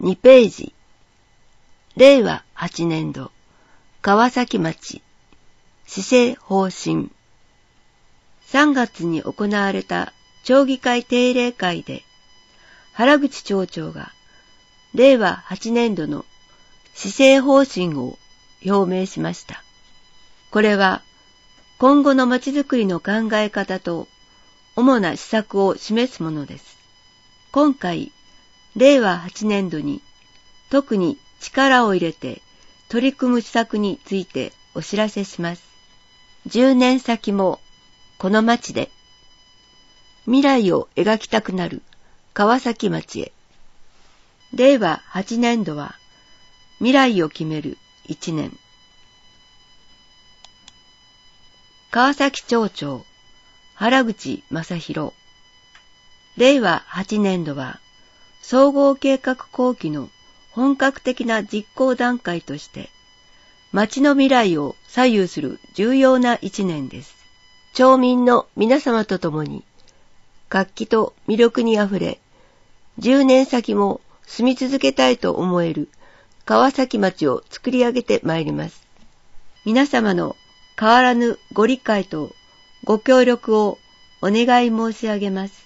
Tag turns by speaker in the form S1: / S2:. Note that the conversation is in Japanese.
S1: 2ページ。令和8年度、川崎町、市政方針。3月に行われた町議会定例会で、原口町長が、令和8年度の市政方針を表明しました。これは、今後の町づくりの考え方と、主な施策を示すものです。今回、令和8年度に特に力を入れて取り組む施策についてお知らせします。10年先もこの町で未来を描きたくなる川崎町へ。令和8年度は未来を決める1年。川崎町長原口正弘。令和8年度は総合計画後期の本格的な実行段階として、町の未来を左右する重要な一年です。町民の皆様と共に、活気と魅力にあふれ、10年先も住み続けたいと思える川崎町を作り上げてまいります。皆様の変わらぬご理解とご協力をお願い申し上げます。